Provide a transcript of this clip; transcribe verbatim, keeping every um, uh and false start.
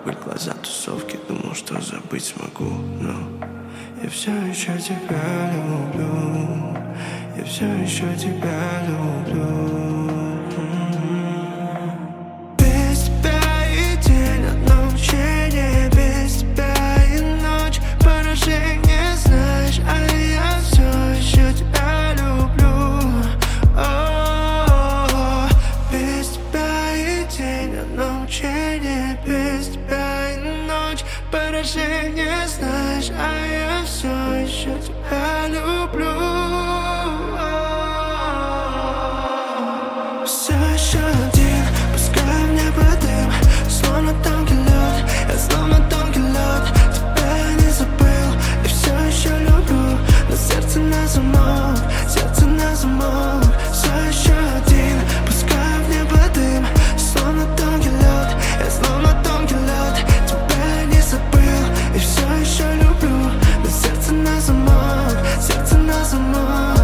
Корабль, глаза, тусовки. Думал, что забыть смогу, но я все еще тебя люблю. Я все еще тебя люблю. Без тебя и день одно мучение, без тебя и ночь поражение, знаешь, а я все еще тебя люблю. О-о-о. Без тебя и день одно мучение, без тебя и ночь поражение, знаешь, а я все еще тебя люблю. Все еще один, пускай в небо дым, словно тонкий лед, я словно тонкий лед. Тебя не забыл и все еще люблю, но сердце на замок, сердце на замок. Все еще один, пускай в небо дым, словно тонкий лед, я словно тонкий лед. Тебя не забыл и все еще люблю, но сердце на замок, сердце на замок.